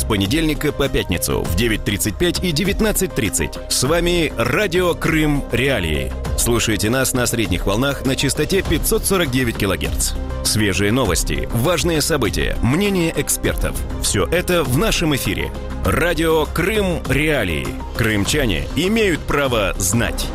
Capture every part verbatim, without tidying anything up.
с понедельника по пятницу в девять тридцать пять и девятнадцать тридцать. С вами Радио Крым Реалии. Слушайте нас на средних волнах на частоте пятьсот сорок девять килогерц. Свежие новости, важные события, мнения экспертов. Все это в нашем эфире. Радио Крым Реалии. Крымчане имеют право знать.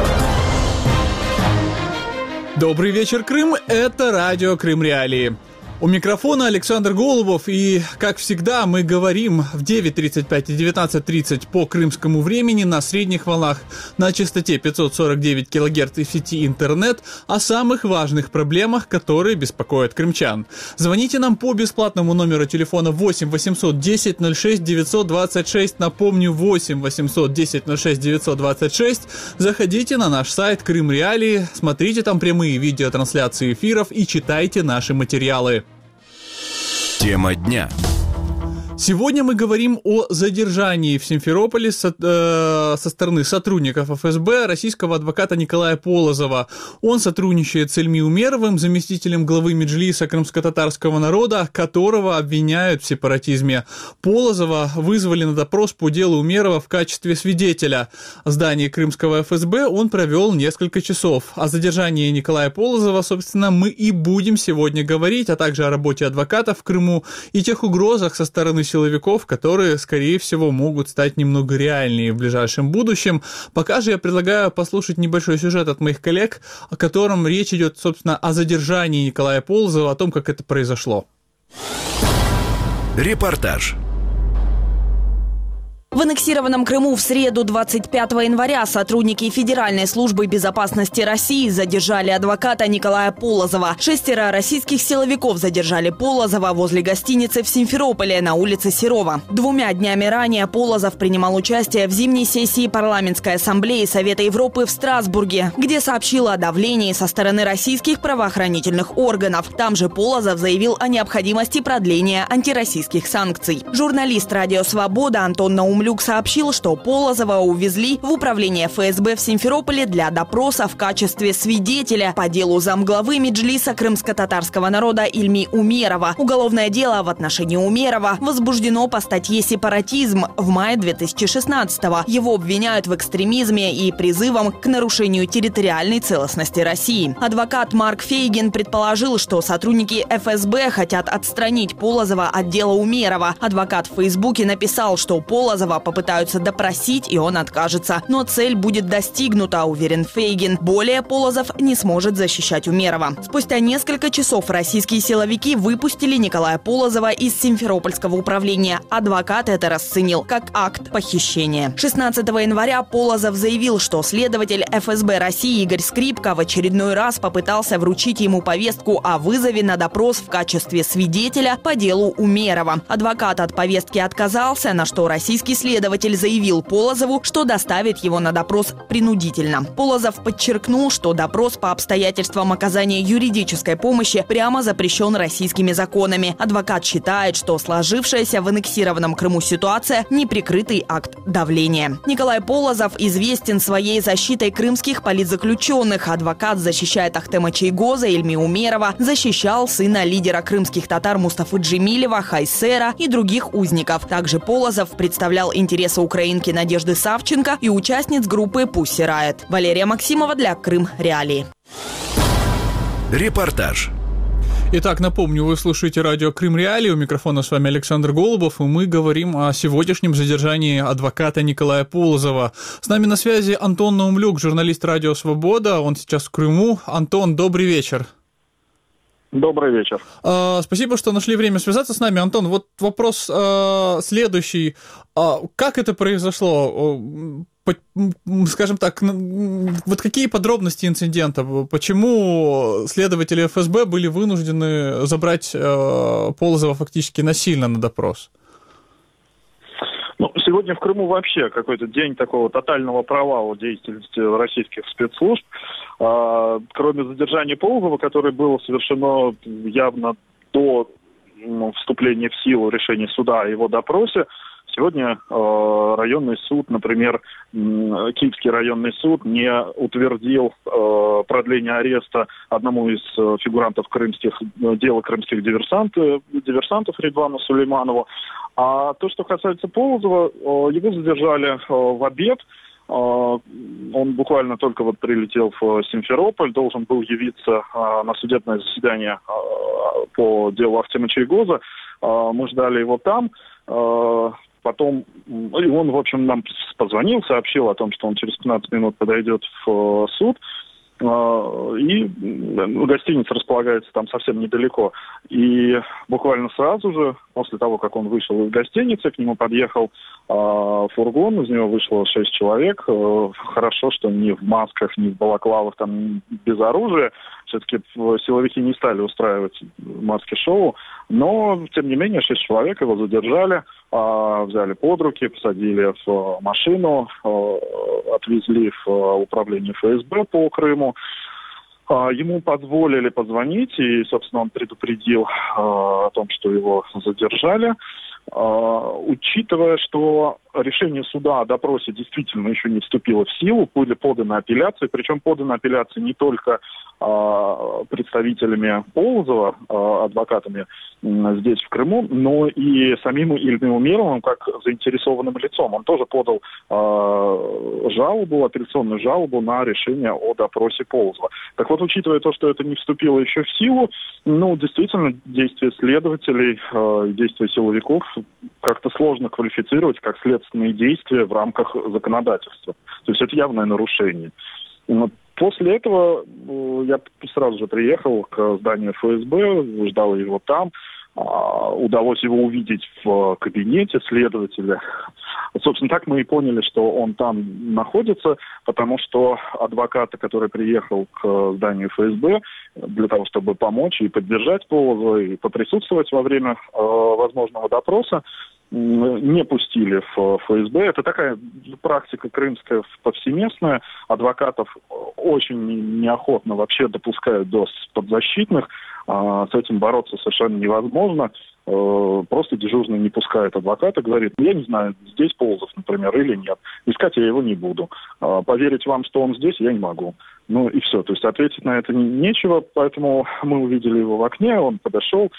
Добрый вечер, Крым. Это Радио Крым Реалии. У микрофона Александр Голубов, и, как всегда, мы говорим в девять тридцать пять и девятнадцать тридцать по крымскому времени на средних волнах на частоте пятьсот сорок девять килогерц и в сети интернет о самых важных проблемах, которые беспокоят крымчан. Звоните нам по бесплатному номеру телефона восемь восемьсот десять ноль шесть девятьсот двадцать шесть, напомню, восемь восемьсот десять ноль шесть девятьсот двадцать шесть. Заходите на наш сайт Крым Реалии, смотрите там прямые видеотрансляции эфиров и читайте наши материалы. Тема дня. Сегодня мы говорим о задержании в Симферополе со, э, со стороны сотрудников эф эс бэ российского адвоката Николая Полозова. Он сотрудничает с Эльми Умеровым, заместителем главы Меджлиса крымско-татарского народа, которого обвиняют в сепаратизме. Полозова вызвали на допрос по делу Умерова в качестве свидетеля. В здании крымского эф эс бэ он провел несколько часов. О задержании Николая Полозова, собственно, мы и будем сегодня говорить, а также о работе адвоката в Крыму и тех угрозах со стороны силовиков, которые, скорее всего, могут стать немного реальнее в ближайшем будущем. Пока же я предлагаю послушать небольшой сюжет от моих коллег, о котором речь идет, собственно, о задержании Николая Полозова, о том, как это произошло. Репортаж. В аннексированном Крыму в среду двадцать пятого января сотрудники Федеральной службы безопасности России задержали адвоката Николая Полозова. Шестеро российских силовиков задержали Полозова возле гостиницы в Симферополе на улице Серова. Двумя днями ранее Полозов принимал участие в зимней сессии Парламентской ассамблеи Совета Европы в Страсбурге, где сообщил о давлении со стороны российских правоохранительных органов. Там же Полозов заявил о необходимости продления антироссийских санкций. Журналист «Радио Свобода» Антон Наумлюк сообщил, что Полозова увезли в управление эф эс бэ в Симферополе для допроса в качестве свидетеля по делу замглавы Меджлиса крымско-татарского народа Эльми Умерова. Уголовное дело в отношении Умерова возбуждено по статье «Сепаратизм» в мае две тысячи шестнадцатого. Его обвиняют в экстремизме и призывом к нарушению территориальной целостности России. Адвокат Марк Фейгин предположил, что сотрудники эф эс бэ хотят отстранить Полозова от дела Умерова. Адвокат в Фейсбуке написал, что Полозова попытаются допросить, и он откажется. Но цель будет достигнута, уверен Фейгин. Более Полозов не сможет защищать Умерова. Спустя несколько часов российские силовики выпустили Николая Полозова из Симферопольского управления. Адвокат это расценил как акт похищения. шестнадцатого января Полозов заявил, что следователь эф эс бэ России Игорь Скрипка в очередной раз попытался вручить ему повестку о вызове на допрос в качестве свидетеля по делу Умерова. Адвокат от повестки отказался, на что российский следователь заявил Полозову, что доставит его на допрос принудительно. Полозов подчеркнул, что допрос по обстоятельствам оказания юридической помощи прямо запрещен российскими законами. Адвокат считает, что сложившаяся в аннексированном Крыму ситуация – неприкрытый акт давления. Николай Полозов известен своей защитой крымских политзаключенных. Адвокат защищает Ахтема Чейгоза, Эльми Умерова, защищал сына лидера крымских татар Мустафы Джемилева, Хайсера и других узников. Также Полозов представлял интересы украинки Надежды Савченко и участниц группы Pussy Riot. Валерия Максимова для Крым Реалии. Репортаж. Итак, напомню, вы слушаете радио Крым Реалии. У микрофона с вами Александр Голубов, и мы говорим о сегодняшнем задержании адвоката Николая Полозова. С нами на связи Антон Наумлюк, журналист «Радио Свобода». Он сейчас в Крыму. Антон, добрый вечер. Добрый вечер. А, спасибо, что нашли время связаться с нами. Антон, вот вопрос а, следующий. А, как это произошло? По, скажем так, вот какие подробности инцидента? Почему следователи эф эс бэ были вынуждены забрать а, Полозова фактически насильно на допрос? Ну, сегодня в Крыму вообще какой-то день такого тотального провала деятельности российских спецслужб. А, кроме задержания Полозова, которое было совершено явно до ну, вступления в силу решения суда о его допросе, сегодня э, районный суд, например, э, Киевский районный суд не утвердил э, продление ареста одному из э, фигурантов крымских, э, дела крымских диверсантов, диверсантов Редвану Сулейманову. А то, что касается Полозова, его задержали в обед. Он буквально только вот прилетел в Симферополь, должен был явиться на судебное заседание по делу Ахтема Чайгоза. Мы ждали его там. Потом, и он, в общем, нам позвонил, сообщил о том, что он через пятнадцать минут подойдет в суд. И гостиница располагается там совсем недалеко. И буквально сразу же, после того, как он вышел из гостиницы, к нему подъехал э, фургон, из него вышло шесть человек. Э, хорошо, что не в масках, не в балаклавах, там, без оружия. Все-таки силовики не стали устраивать маски-шоу. Но, тем не менее, шесть человек его задержали, э, взяли под руки, посадили в машину, э, отвезли в управление эф эс бэ по Крыму. Ему позволили позвонить, и, собственно, он предупредил о том, что его задержали. Учитывая, что решение суда о допросе действительно еще не вступило в силу, были поданы апелляции, причем поданы апелляции не только э, представителями Полозова, э, адвокатами э, здесь, в Крыму, но и самим Ильмой Умеровым как заинтересованным лицом. Он тоже подал э, жалобу, апелляционную жалобу на решение о допросе Полозова. Так вот, учитывая то, что это не вступило еще в силу, ну, действительно, действия следователей, э, действия силовиков как-то сложно квалифицировать как следственные действия в рамках законодательства. То есть это явное нарушение. Но после этого я сразу же приехал к зданию эф эс бэ, ждал его там. Удалось его увидеть в кабинете следователя. Собственно, так мы и поняли, что он там находится, потому что адвокат, который приехал к зданию эф эс бэ для того, чтобы помочь и поддержать Полозова, и поприсутствовать во время э, возможного допроса, не пустили в эф эс бэ. Это такая практика крымская повсеместная. Адвокатов очень неохотно вообще допускают до подзащитных. С этим бороться совершенно невозможно. Просто дежурный не пускает адвоката, говорит, я не знаю, здесь Полозов, например, или нет. Искать я его не буду. Поверить вам, что он здесь, я не могу. Ну и все. То есть ответить на это нечего, поэтому мы увидели его в окне, он подошел.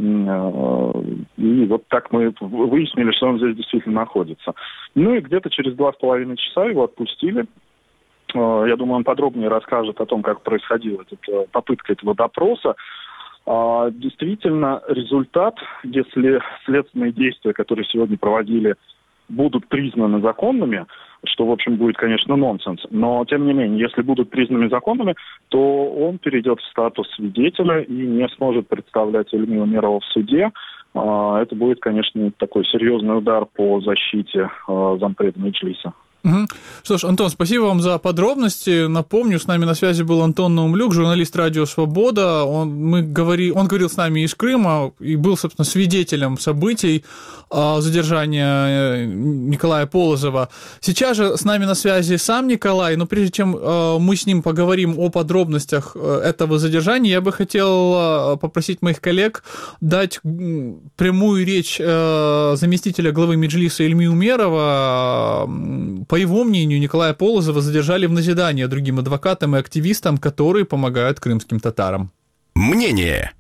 И вот так мы выяснили, что он здесь действительно находится. Ну и где-то через два с половиной часа его отпустили. Я думаю, он подробнее расскажет о том, как происходила эта попытка этого допроса. Действительно, результат, если следственные действия, которые сегодня проводили, будут признаны законными, что, в общем, будет, конечно, нонсенс, но, тем не менее, если будут признаны законными, то он перейдет в статус свидетеля и не сможет представлять Ильму Умерову в суде. Это будет, конечно, такой серьезный удар по защите зампреда Меджлиса. Угу. Что ж, Антон, спасибо вам за подробности. Напомню, с нами на связи был Антон Наумлюк, журналист радио «Свобода». Он, мы говори, он говорил с нами из Крыма и был, собственно, свидетелем событий задержания Николая Полозова. Сейчас же с нами на связи сам Николай, но прежде чем мы с ним поговорим о подробностях этого задержания, я бы хотел попросить моих коллег дать прямую речь заместителя главы Меджлиса Ильми Умерова. По его мнению, Николая Полозова задержали в назидание другим адвокатам и активистам, которые помогают крымским татарам. Мнение.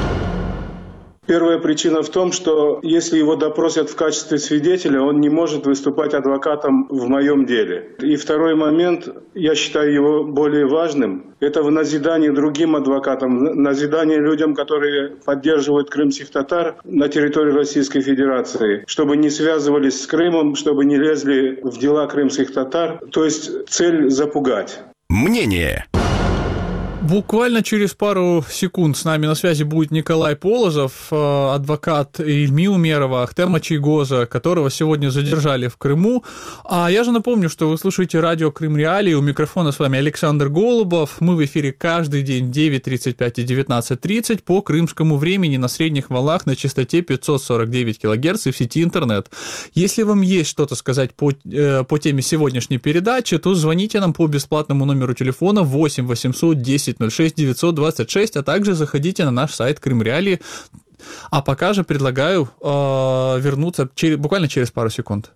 Первая причина в том, что если его допросят в качестве свидетеля, он не может выступать адвокатом в моем деле. И второй момент, я считаю его более важным, это в назидание другим адвокатам, назидание людям, которые поддерживают крымских татар на территории Российской Федерации, чтобы не связывались с Крымом, чтобы не лезли в дела крымских татар. То есть цель запугать. Мнение. Буквально через пару секунд с нами на связи будет Николай Полозов, адвокат Ильми Умерова, Ахтема Чайгоза, которого сегодня задержали в Крыму. А я же напомню, что вы слушаете радио Крым Реалии. У микрофона с вами Александр Голубов. Мы в эфире каждый день в девять тридцать пять и девятнадцать тридцать по крымскому времени на средних волнах на частоте пятьсот сорок девять килогерц и в сети интернет. Если вам есть что-то сказать по, э, по теме сегодняшней передачи, то звоните нам по бесплатному номеру телефона восемь восемьсот десять ноль шесть девятьсот двадцать шесть, а также заходите на наш сайт Крым Реалии. А пока же предлагаю э, вернуться через, буквально через пару секунд.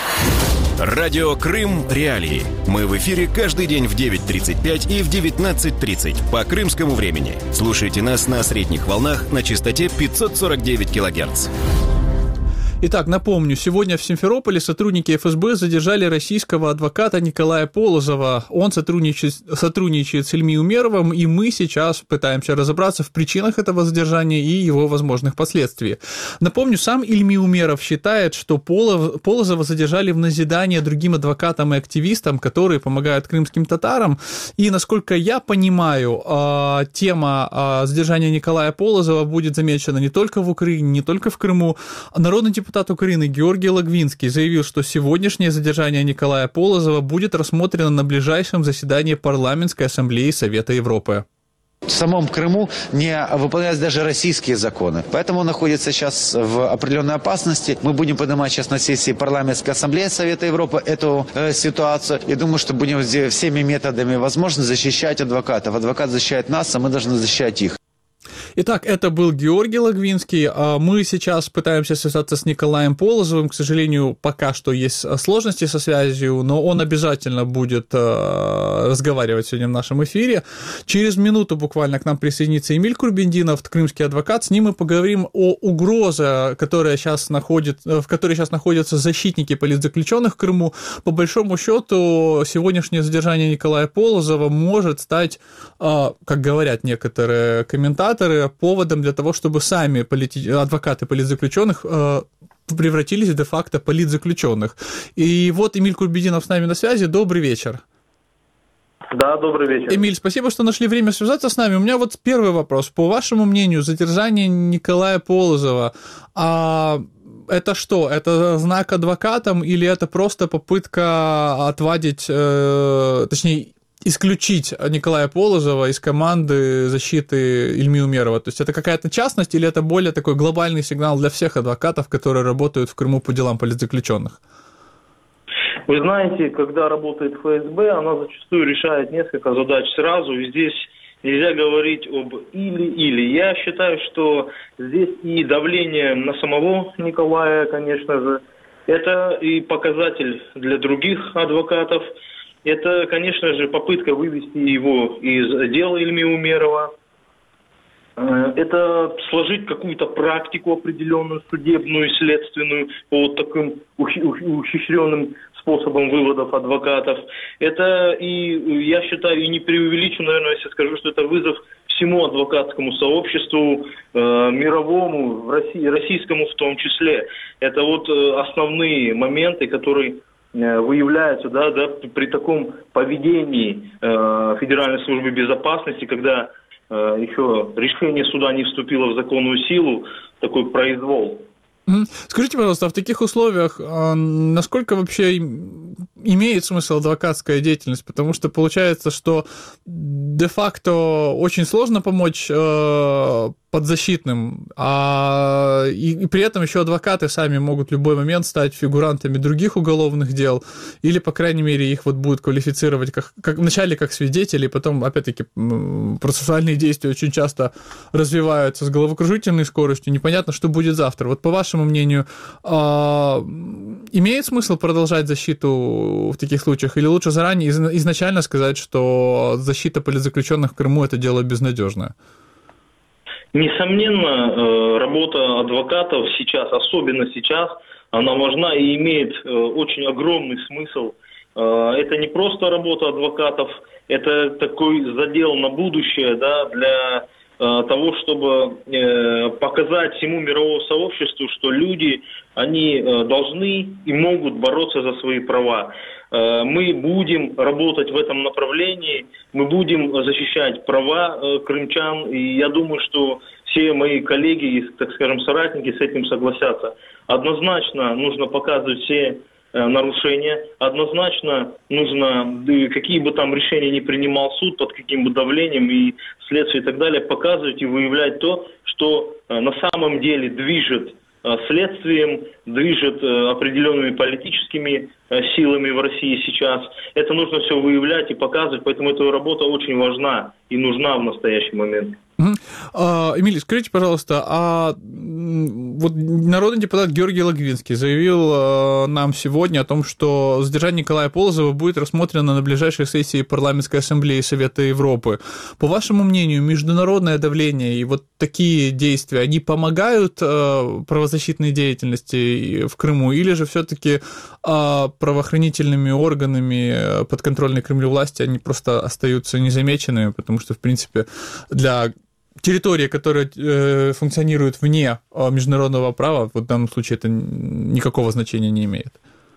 Радио Крым Реалии. Мы в эфире каждый день в девять тридцать пять и в девятнадцать тридцать по крымскому времени. Слушайте нас на средних волнах на частоте пятьсот сорок девять килогерц. Итак, напомню, сегодня в Симферополе сотрудники эф эс бэ задержали российского адвоката Николая Полозова. Он сотрудничает, сотрудничает с Ильми Умеровым, и мы сейчас пытаемся разобраться в причинах этого задержания и его возможных последствиях. Напомню, сам Ильми Умеров считает, что Полозова задержали в назидание другим адвокатам и активистам, которые помогают крымским татарам. И, насколько я понимаю, тема задержания Николая Полозова будет замечена не только в Украине, не только в Крыму. Народный депутат Депутат Украины Георгий Логвинский заявил, что сегодняшнее задержание Николая Полозова будет рассмотрено на ближайшем заседании Парламентской ассамблеи Совета Европы. В самом Крыму не выполняются даже российские законы. Поэтому он находится сейчас в определенной опасности. Мы будем поднимать сейчас на сессии Парламентской ассамблеи Совета Европы эту э, ситуацию. Я думаю, что будем всеми методами возможно защищать адвокатов. Адвокат защищает нас, а мы должны защищать их. Итак, это был Георгий Логвинский. Мы сейчас пытаемся связаться с Николаем Полозовым. К сожалению, пока что есть сложности со связью, но он обязательно будет разговаривать сегодня в нашем эфире. Через минуту буквально к нам присоединится Эмиль Курбендинов, крымский адвокат. С ним мы поговорим о угрозе, которая сейчас находит, в которой сейчас находятся защитники политзаключенных в Крыму. По большому счету, сегодняшнее задержание Николая Полозова может стать, как говорят некоторые комментаторы, поводом для того, чтобы сами полити... адвокаты политзаключенных э, превратились де-факто в политзаключенных. И вот Эмиль Курбендинов с нами на связи. Добрый вечер. Да, добрый вечер. Эмиль, спасибо, что нашли время связаться с нами. У меня вот первый вопрос. По вашему мнению, задержание Николая Полозова, а это что? Это знак адвокатам или это просто попытка отвадить, э, точнее, исключить Николая Полозова из команды защиты Ильми Умерова? То есть это какая-то частность или это более такой глобальный сигнал для всех адвокатов, которые работают в Крыму по делам политзаключенных? Вы знаете, когда работает эф эс бэ, она зачастую решает несколько задач сразу, и здесь нельзя говорить об или-или. Я считаю, что здесь и давление на самого Николая, конечно же, это и показатель для других адвокатов. Это, конечно же, попытка вывести его из дела Ильми Умерова. Это сложить какую-то практику определенную, судебную, следственную, по вот таким ухищренным способам выводов адвокатов. Это, и я считаю, и не преувеличу, наверное, если скажу, что это вызов всему адвокатскому сообществу, э, мировому, в России, российскому в том числе. Это вот э, основные моменты, которые выявляются, да, да, при таком поведении э, Федеральной службы безопасности, когда э, еще решение суда не вступило в законную силу, такой произвол. Скажите, пожалуйста, а в таких условиях насколько вообще имеет смысл адвокатская деятельность? Потому что получается, что де-факто очень сложно помочь э, подзащитным, а и, и при этом еще адвокаты сами могут в любой момент стать фигурантами других уголовных дел, или, по крайней мере, их вот будут квалифицировать как, как вначале как свидетелей, потом, опять-таки, процессуальные действия очень часто развиваются с головокружительной скоростью, непонятно, что будет завтра. Вот по вашему мнению, э, имеет смысл продолжать защиту в таких случаях, или лучше заранее изначально сказать, что защита политзаключенных в Крыму – это дело безнадежное? Несомненно, работа адвокатов сейчас, особенно сейчас, она важна и имеет очень огромный смысл. Это не просто работа адвокатов, это такой задел на будущее, да, для того, чтобы показать всему мировому сообществу, что люди, они должны и могут бороться за свои права. Мы будем работать в этом направлении, мы будем защищать права крымчан, и я думаю, что все мои коллеги и, так скажем, соратники с этим согласятся. Однозначно нужно показывать все нарушения, однозначно нужно, какие бы там решения ни принимал суд, под каким бы давлением и следствие и так далее, показывать и выявлять то, что на самом деле движет следствием, движет определенными политическими силами в России сейчас. Это нужно все выявлять и показывать, поэтому эта работа очень важна и нужна в настоящий момент. А, Эмилий, скажите, пожалуйста, а вот народный депутат Георгий Логвинский заявил а, нам сегодня о том, что задержание Николая Полозова будет рассмотрено на ближайшей сессии Парламентской ассамблеи Совета Европы. По вашему мнению, международное давление и вот такие действия, они помогают а, правозащитной деятельности в Крыму, или же все-таки а, правоохранительными органами подконтрольной Кремлю власти они просто остаются незамеченными, потому что, в принципе, для территории, которая э, функционирует вне э, международного права, в данном случае это никакого значения не имеет?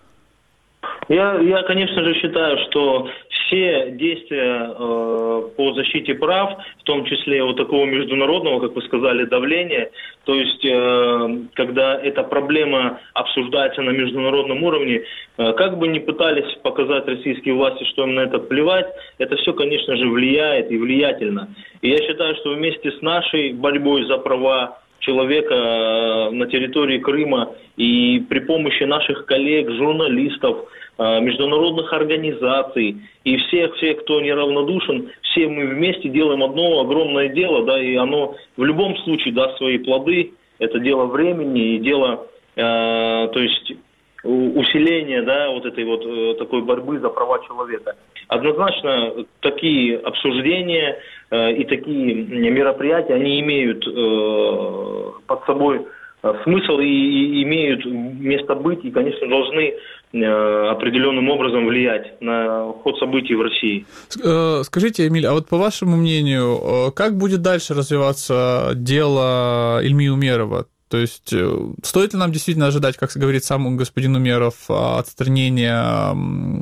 Я, я конечно же, считаю, что все действия э, по защите прав, в том числе вот такого международного, как вы сказали, давления, то есть э, когда эта проблема обсуждается на международном уровне, э, как бы ни пытались показать российские власти, что им на это плевать, это все, конечно же, влияет и влиятельно. И я считаю, что вместе с нашей борьбой за права человека э, на территории Крыма и при помощи наших коллег, журналистов, международных организаций и всех, всех, кто неравнодушен, все мы вместе делаем одно огромное дело, да, и оно в любом случае даст свои плоды. Это дело времени и дело, э, то есть усиления, да, вот этой вот э, такой борьбы за права человека. Однозначно такие обсуждения э, и такие мероприятия, они имеют э, под собой смысл и, и имеют место быть и, конечно, должны э, определенным образом влиять на ход событий в России. Скажите, Эмиль, а вот по вашему мнению, как будет дальше развиваться дело Ильми Умерова? То есть стоит ли нам действительно ожидать, как говорит сам господин Умеров, отстранения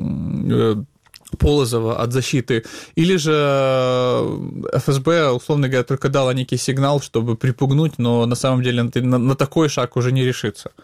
Полозова от защиты, или же эф эс бэ, условно говоря, только дала некий сигнал, чтобы припугнуть, но на самом деле на, на такой шаг уже не решится?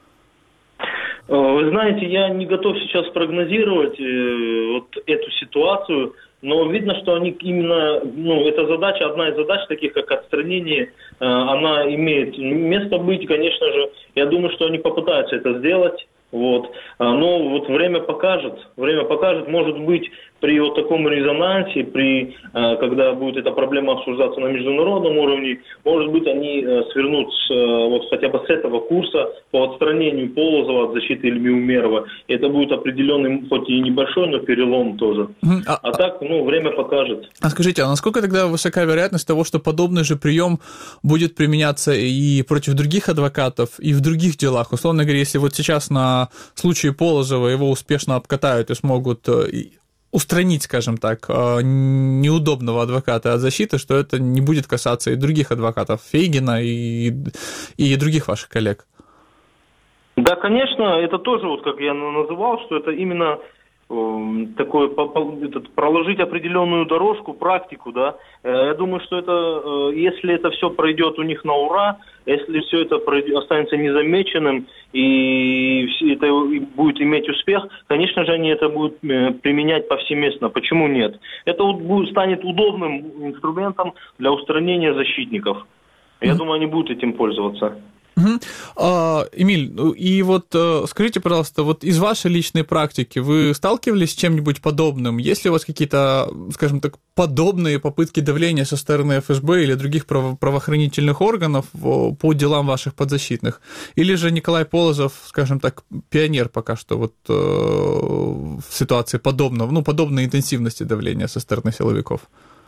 Вы знаете, я не готов сейчас прогнозировать э, вот эту ситуацию, но видно, что они именно, ну, эта задача, одна из задач, таких как отстранение, э, она имеет место быть, конечно же. Я думаю, что они попытаются это сделать. Вот. Но вот время покажет, время покажет, может быть, при вот таком резонансе, при, когда будет эта проблема обсуждаться на международном уровне, может быть, они свернут с, вот хотя бы с этого курса по отстранению Полозова от защиты Ильми Умерова. И это будет определенный, хоть и небольшой, но перелом тоже. А, а так, ну, время покажет. А скажите, а насколько тогда высока вероятность того, что подобный же прием будет применяться и против других адвокатов, и в других делах? Условно говоря, если вот сейчас на случае Полозова его успешно обкатают и смогут устранить, скажем так, неудобного адвоката от защиты, что это не будет касаться и других адвокатов, Фейгина и, и других ваших коллег. Да, конечно, это тоже, вот как я называл, что это именно такое, этот, проложить определенную дорожку, практику, да. Я думаю, что это, если это все пройдет у них на ура, если все это останется незамеченным и это будет иметь успех, конечно же, они это будут применять повсеместно. Почему нет? Это будет, станет удобным инструментом для устранения защитников. Я думаю, они будут этим пользоваться. Угу. А, Эмиль, и вот скажите, пожалуйста, вот из вашей личной практики вы сталкивались с чем-нибудь подобным? Есть ли у вас какие-то, скажем так, подобные попытки давления со стороны эф эс бэ или других право- правоохранительных органов по делам ваших подзащитных? Или же Николай Полозов, скажем так, пионер пока что вот э, в ситуации подобного, ну, подобной интенсивности давления со стороны силовиков?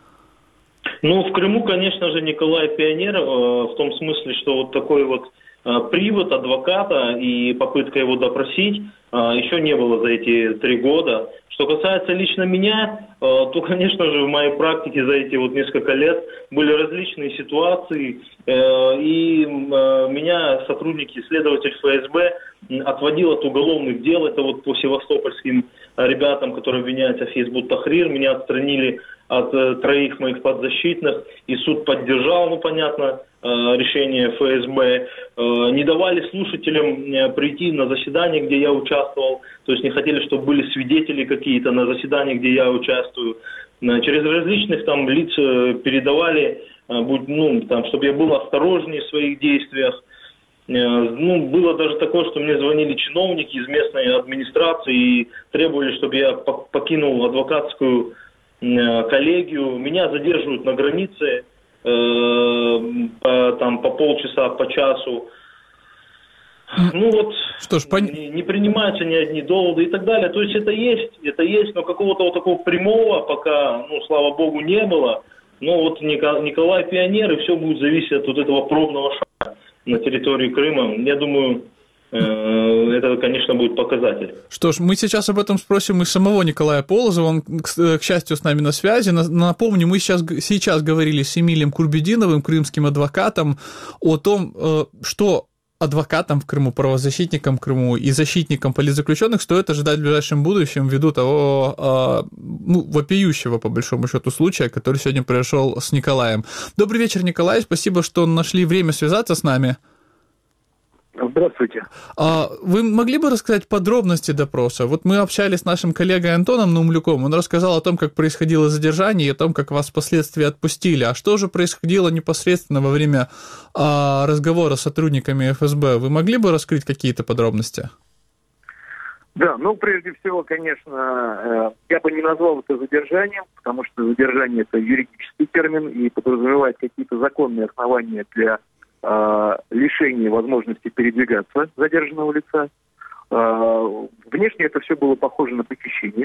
Ну, в Крыму, конечно же, Николай пионер, э, в том смысле, что вот такой вот э, привод адвоката и попытка его допросить э, еще не было за эти три года. Что касается лично меня, э, то, конечно же, в моей практике за эти вот несколько лет были различные ситуации, э, и э, меня сотрудники, следователь эф эс бэ отводил от уголовных дел. Это вот по севастопольским ребятам, которые обвиняются в Хизбут Тахрир, меня отстранили от э, троих моих подзащитных, и суд поддержал, ну, понятно, э, решение эф эс бэ. Э, не давали слушателям э, прийти на заседание, где я участвовал, то есть не хотели, чтобы были свидетели какие-то на заседании, где я участвую. Э, через различных там лиц э, передавали, э, будь, ну, там, чтобы я был осторожнее в своих действиях. Ну, было даже такое, что мне звонили чиновники из местной администрации и требовали, чтобы я покинул адвокатскую коллегию. Меня задерживают на границе, э, по, там, по полчаса, по часу. Ну вот, что ж, пон... не, не принимаются ни одни доводы и так далее. То есть это есть, это есть, но какого-то вот такого прямого пока, ну, слава богу, не было. Но вот Николай Пионер, и все будет зависеть от вот этого пробного шага на территории Крыма. Я думаю, это, конечно, будет показатель. Что ж, мы сейчас об этом спросим и самого Николая Полозова, он, к счастью, с нами на связи. Напомню, мы сейчас, сейчас говорили с Эмилием Курбединовым, крымским адвокатом, о том, что адвокатам в Крыму, правозащитникам в Крыму и защитникам политзаключенных стоит ожидать в ближайшем будущем ввиду того, ну, вопиющего, по большому счету, случая, который сегодня произошел с Николаем. Добрый вечер, Николай, спасибо, что нашли время связаться с нами. Здравствуйте. Вы могли бы рассказать подробности допроса? Вот мы общались с нашим коллегой Антоном Наумлюком, он рассказал о том, как происходило задержание и о том, как вас впоследствии отпустили. А что же происходило непосредственно во время разговора с сотрудниками эф эс бэ? Вы могли бы раскрыть какие-то подробности? Да, ну, прежде всего, конечно, я бы не назвал это задержанием, потому что задержание – это юридический термин и подразумевает какие-то законные основания для лишение возможности передвигаться задержанного лица. Внешне это все было похоже на похищение.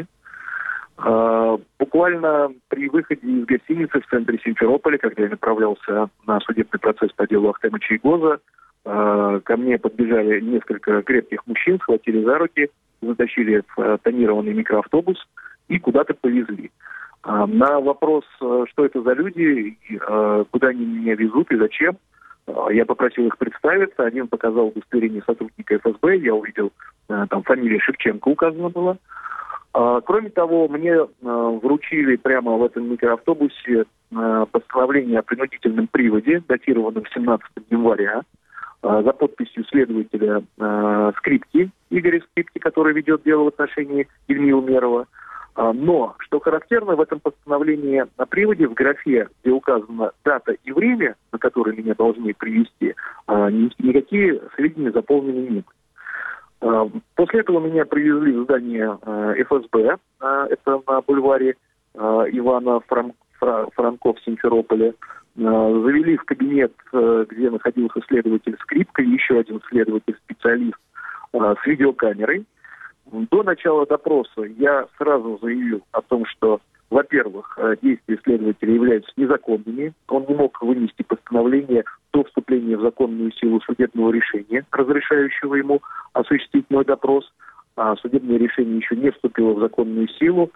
Буквально при выходе из гостиницы в центре Симферополя, когда я направлялся на судебный процесс по делу Ахтема Чайгоза, ко мне подбежали несколько крепких мужчин, схватили за руки, затащили в тонированный микроавтобус и куда-то повезли. На вопрос, что это за люди, куда они меня везут и зачем, я попросил их представиться, один показал удостоверение сотрудника эф эс бэ, я увидел, там фамилия Шевченко указана была. Кроме того, мне вручили прямо в этом микроавтобусе постановление о принудительном приводе, датированном семнадцатого января, за подписью следователя Скрипки, Игоря Скрипки, который ведет дело в отношении Ильи Умерова. Но, что характерно, в этом постановлении на приводе в графе, где указана дата и время, на которые меня должны привезти, никакие сведения заполнены не были. После этого меня привезли в здание эф эс бэ, это на бульваре Ивана Франко в Симферополе, завели в кабинет, где находился следователь Скрипка и еще один следователь-специалист с видеокамерой. До начала допроса я сразу заявил о том, что, во-первых, действия следователя являются незаконными. Он не мог вынести постановление до вступления в законную силу судебного решения, разрешающего ему осуществить мой допрос. А судебное решение еще не вступило в законную силу.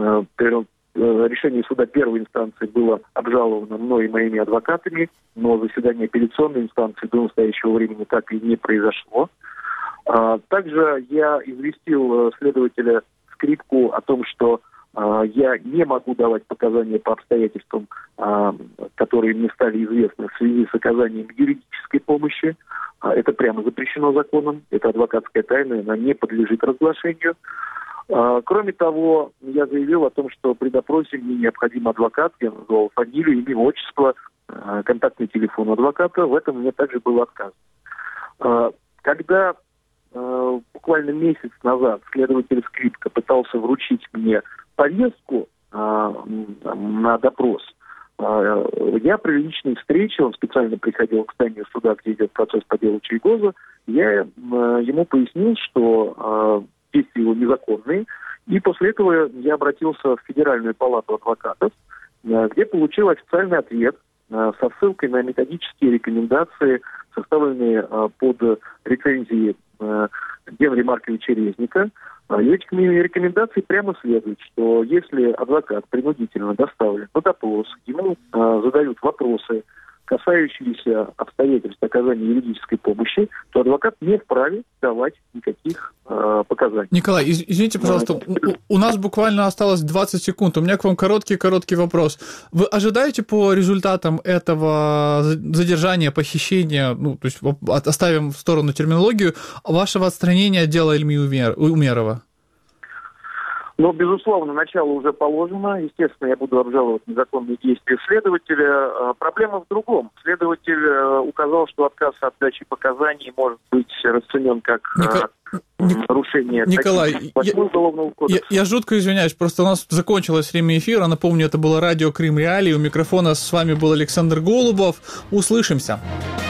Решение суда первой инстанции было обжаловано мной и моими адвокатами, но заседание апелляционной инстанции до настоящего времени так и не произошло. Также я известил следователя Скрипку о том, что я не могу давать показания по обстоятельствам, которые мне стали известны в связи с оказанием юридической помощи. Это прямо запрещено законом, это адвокатская тайна, она не подлежит разглашению. Кроме того, я заявил о том, что при допросе мне необходим адвокат, я назвал фамилию, имя, отчество, контактный телефон адвоката, в этом мне также было отказано. Когда буквально месяц назад следователь Скрипка пытался вручить мне повестку э, на допрос, э, я при личной встрече, он специально приходил к зданию суда, где идет процесс по делу Чайгоза, я э, ему пояснил, что э, действия его незаконные, и после этого я обратился в Федеральную палату адвокатов, э, где получил официальный ответ э, со ссылкой на методические рекомендации, составленные э, под рецензией Генри Марковича Резника. И этих рекомендаций прямо следует, что если адвокат принудительно доставлен на допрос, ему э, задают вопросы, касающиеся обстоятельств оказания юридической помощи, то адвокат не вправе давать никаких э, показаний. Николай, из- извините, пожалуйста, у-, у нас буквально осталось двадцать секунд. У меня к вам короткий-короткий вопрос. Вы ожидаете по результатам этого задержания, похищения, ну, то есть оставим в сторону терминологию, вашего отстранения от дела Ильи Умерова? Ну, безусловно, начало уже положено. Естественно, я буду обжаловать незаконные действия следователя. Проблема в другом. Следователь указал, что отказ от дачи показаний может быть расценен как Ника... нарушение Николай, я, уголовного кодекса. Я, я жутко извиняюсь, просто у нас закончилось время эфира. Напомню, это было радио Крым Реалии. У микрофона с вами был Александр Голубов. Услышимся.